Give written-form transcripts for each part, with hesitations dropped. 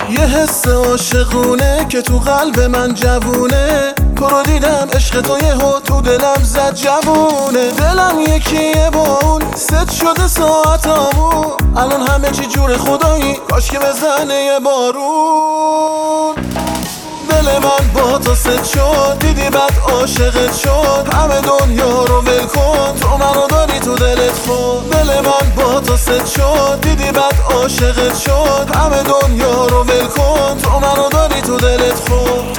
یه حس عاشقونه که تو قلب من جوونه، تو رو دیدم عشق تو یهو تو دلم زد جوونه. دلم یکیه با اون ست شده ساعتامون، الان همه چی جور خدایی کاش که بزنه یه بارون. دل من با تو ست شد، دیدی بعد عاشقت شد، همه دنیا رو ول کن تو منو داری تو دلت خود. دل من با تو ست شد، دیدی بعد عاشقت شد، همه دنیا رو ول کن تو منو داری تو دلت خود.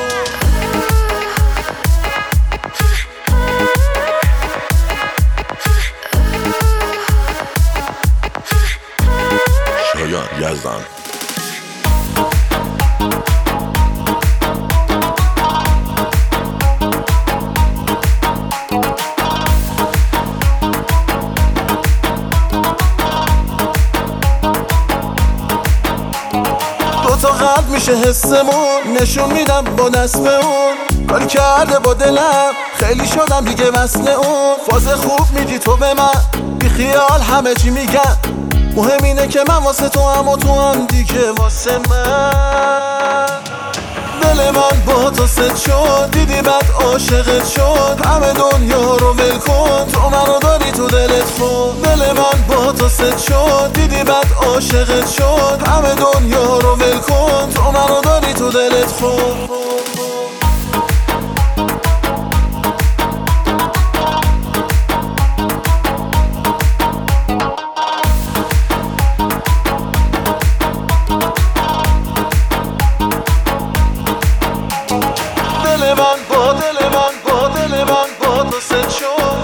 شایان یزدان. دوتا قلب میشه حسمون، نشون میدم با دستمون، کاری کرده با دلم خیلی شدم دیگه وصل اون. فاز خوب میدی تو به من، بی خیال همه چی میگم، مهم اینه که من واسه تو هم و تو هم دیگه واسه من. دل من با تو ست شد، دیدی بعد عاشقت شد، همه دنیا رو ول کن تو منو داری تو دلت خود. دل من با تو ست شد، دیدی بعد عاشقت شد، همه دنیا رو ول کن تو منو داری تو دلت خود. دل من با تو ست شد،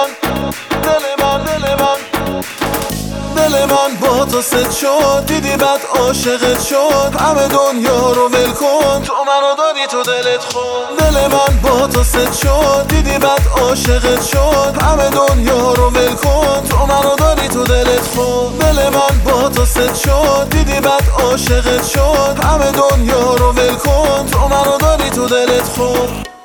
دل من با تو ست شد، دیدی بعد عاشقت شد، همه دنیا رو ول کن تو منو داری تو دلت خود. دل من با تو ست شد، دیدی بعد عاشقت شد، همه دنیا رو ول کن تو منو داری تو دلت خود. دل من با تو ست شد، دیدی بعد عاشقت شد، همه دنیا رو ول کن تو منو داری تو دلت خود.